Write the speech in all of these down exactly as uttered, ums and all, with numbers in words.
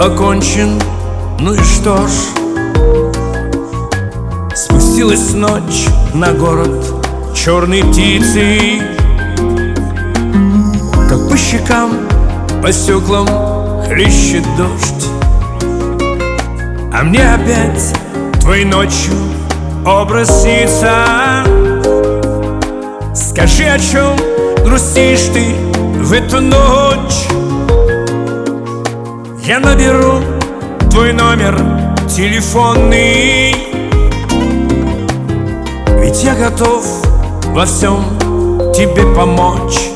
окончен, ну и что ж. Спустилась ночь на город черной птицей, как по щекам, по стеклам хлещет дождь. А мне опять твоей ночью образ снится. Скажи, о чем грустишь ты в эту ночь? Я наберу твой номер телефонный, ведь я готов во всем тебе помочь.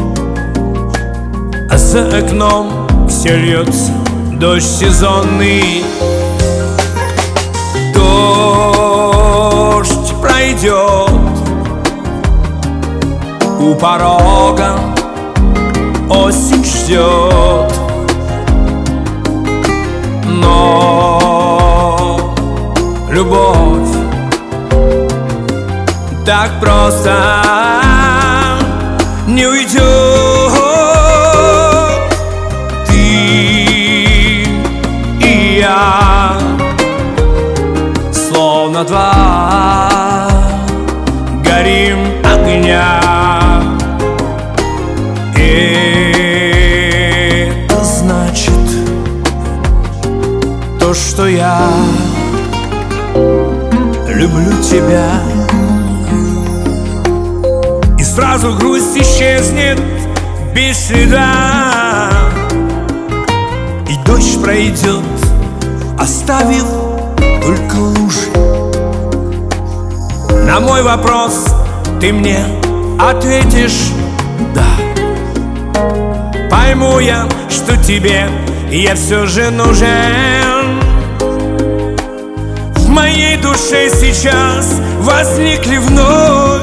А за окном все льется дождь сезонный. Дождь пройдет, у порога осень ждет. Но любовь так просто не уйдет. Ты и я, словно два горим огня. Это значит то, что я люблю тебя. И сразу грусть исчезнет без следа, и дождь пройдет, оставив только лужи. На мой вопрос ты мне ответишь да. Пойму я, что тебе я все же нужен. В моей душе сейчас возникли вновь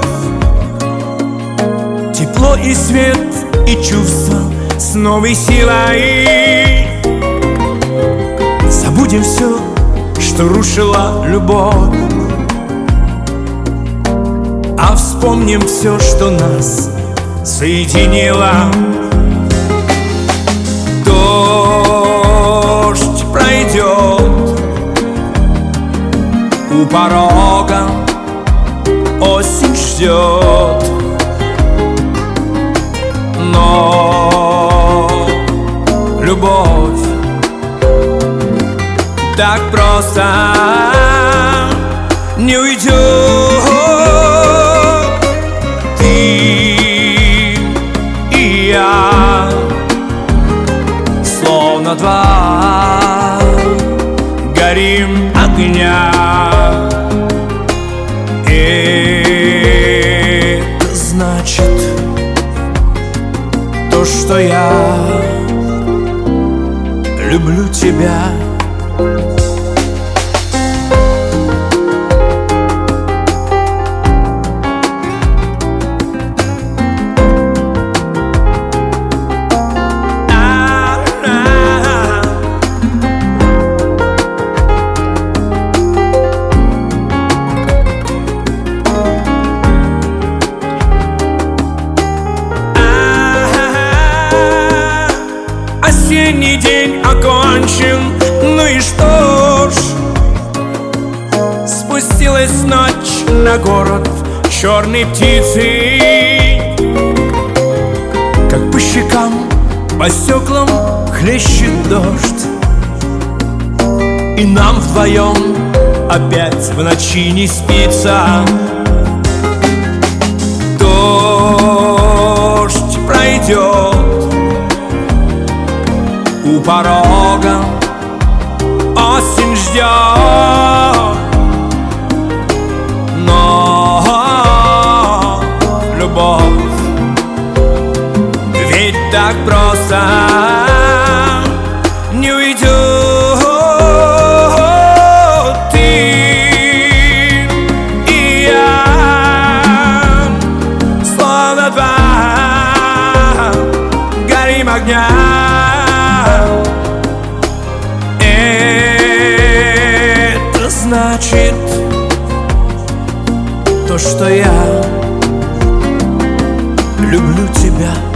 тепло и свет, и чувства с новой силой. Забудем все, что рушила любовь, а вспомним все, что нас соединило. Дождь пройдет, у порога осень ждет. Но любовь так просто не уйдет. Ты и я, словно два горим огня. Это значит то, что я люблю тебя. Осенний день окончен, ну и что ж. Спустилась ночь на город черной птицей, как по щекам, по стеклам хлещет дождь. И нам вдвоем опять в ночи не спится. Дождь пройдет, у порога осень ждет. Но любовь ведь так просто не уйдет. Ты и я, словно два горим огня. Это значит то, что я люблю тебя.